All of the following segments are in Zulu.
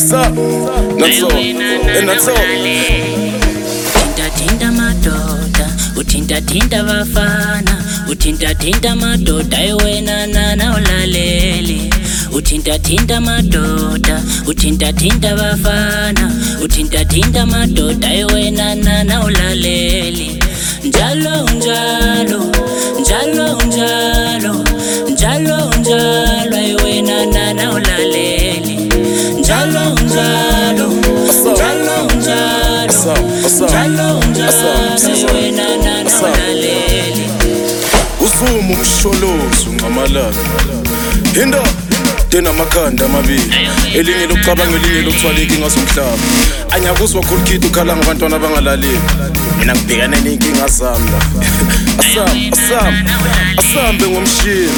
Asa, not so, and not so. Tinda madoda, tinda bafana, tinda madoda, iwena na ulalele. Tinda madoda, tinda bafana, tinda madoda, iwena na ulalele. Njalo njalo, njalo njalo, njalo njalo, iwena na ulalele. Njalo njalo, njalo njalo, njalo njalo, iwena na ulalele. Uzuma umsholozi unqamalala. Hinda tena makhanda amabili. Elinye lokucabanga elinye lokuthwala inkinga zomhlaba. Anyakuzwa khulu kithi ukhala ngabantwana abangalaleli. Mina ngibhekane nenkinga zami la. Asambe ngomshini.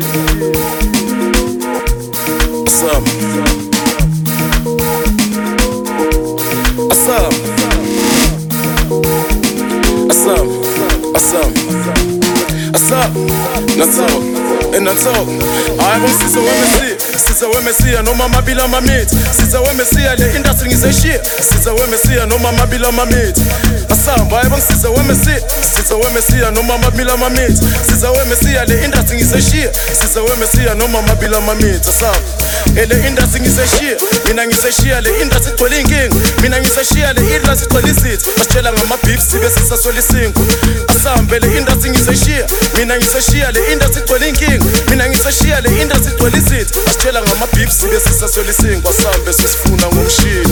Asam, that's all, and that's all. I won't see so when me see, no mama bila mamit. Sister when me see, the industry is a shit. Sister when me see, no mama bila mamit. Asam, I won't see so when me see. Sister when me see, no mama bila mamit. Sister when me see, the industry is a shit. Sister when me see, no mama bila mamit. Asam, the industry is a shit. Mina ngise share the industry tolinging. Mina ngise share the industry tolicit. Bashela ngama beefs sibe sisasolisinku. Asam, the industry is a shit. Mina ngise share the industry tolinging. Mina ngise share the industry tolicit. Bashela ngama beefs sibe sisasolisinku. Asam, besifuna ngomshini.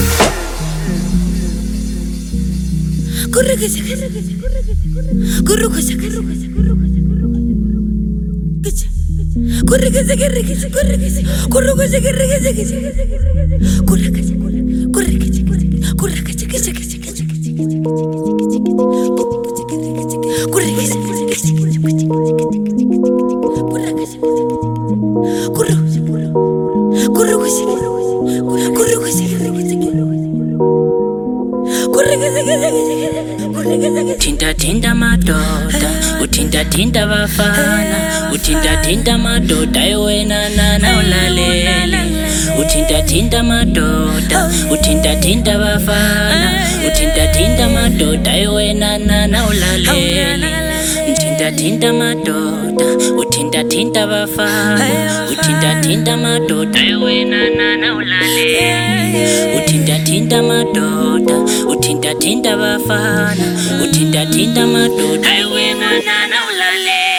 Tinda madoda, tinda bafana, tinda madoda, iwena na ulalele. Tinda madoda, tinda bafana, tinda madoda, iwena na ulalele. Tinda madoda, tinda bafana, tinda madoda, iwena na ulalele. Tinda madoda, tinda bafana, tinda madoda, iwena na ulalele.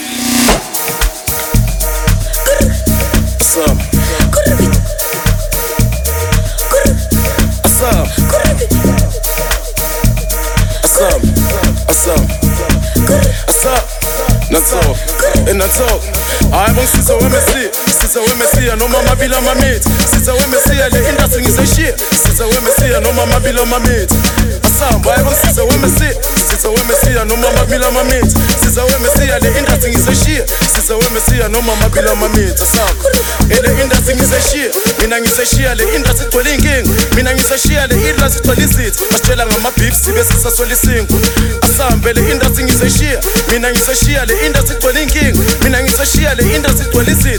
That's all, and that's all. I won't see so when me see. Sister when me see, no mama bila mamit. Sister when me see, the industry is a shit. Sister when me see, no mama bila mamit. Asam, I won't see so when me see. Sister when me see, no mama bila mamit. Sister when me see, the industry is a shit. Sister when me see, no mama bila mamit. Asam, the industry is a shit. Mina ngise share the industry tolinging. Mina ngise share the industry tolicit. Bashela ngama beefs sibe sisasolisinku. Asam, the industry is a shit. Mina ngise share the industry tolinging. Mina ngise share the industry tolicit.